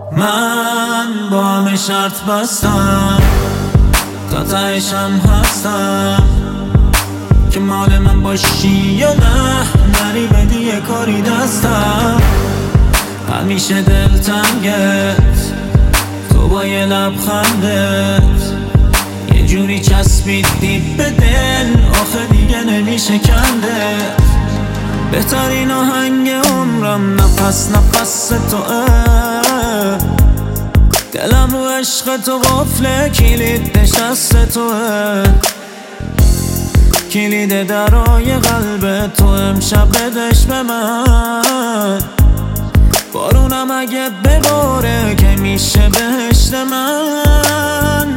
من با همه شرط بستم، تا تهشم هستم که مال من باشی یا نه. نری بدی یه کاری دستم، همیشه دلتنگت تو با یه لبخندت یه جوری چسبیدی به دل، آخه دیگه نمیشه کندت. بهترین آهنگ عمرم نفس نفس توه، دلم رو عشق تو قفله، کلید نشست توه، کلید درای قلب تو امشب بدش به من. بارونم اگه بباره که میشه بهشت من.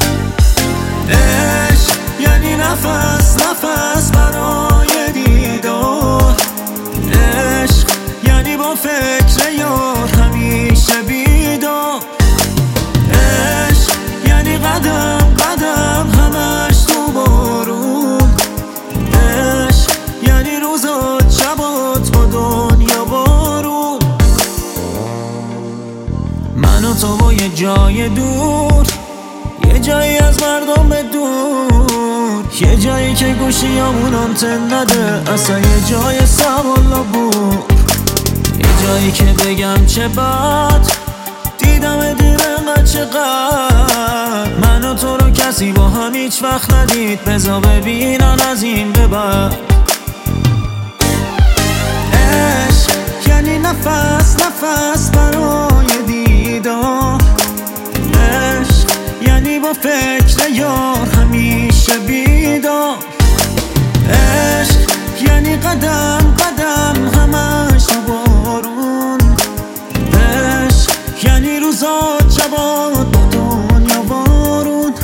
عشق یعنی نفس نفس برای دیدار، عشق یعنی با فکر یار همیشه بیدار، عشق یعنی قدم قدم همش تو بارون، عشق یعنی روزات شبات با دنیا بارون. من و تو با یه جای دور، یه جایی از مردم به دور، یه جایی که گوشیامون آنتن نده، اصلا یه جای سوالا بود، یه جایی که بگم چه بد دیدم دیر انقدر چقدر. من و تو رو کسی با هم هیچ وقت ندید، بذار ببینن از این به بعد. عشق یعنی نفس نفس برای دیدار، عشق یعنی با فکر یار همیشه بیدار، عشق یعنی قدم قدم همش تو بارون، عشق یعنی روزات شبات با دنیا بارون.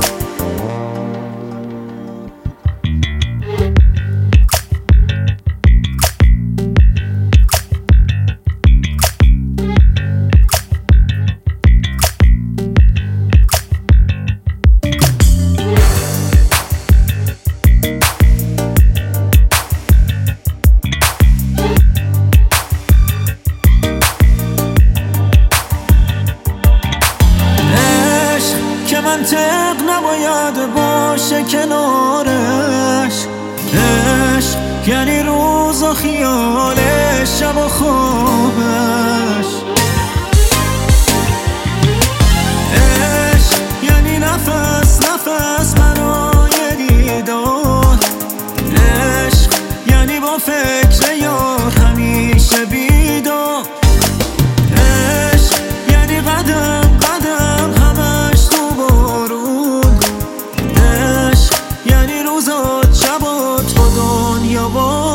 منطق نباید باشه کنارش، عشق یعنی روز و خیالش شب و خوابش، عشق یعنی نفس نفس برای دیدار، عشق یعنی با فکر یار همیشه بیدار، عشق یعنی قدم قدم همش تو بارون، عشق یعنی روزات شبات با دنیا بارون.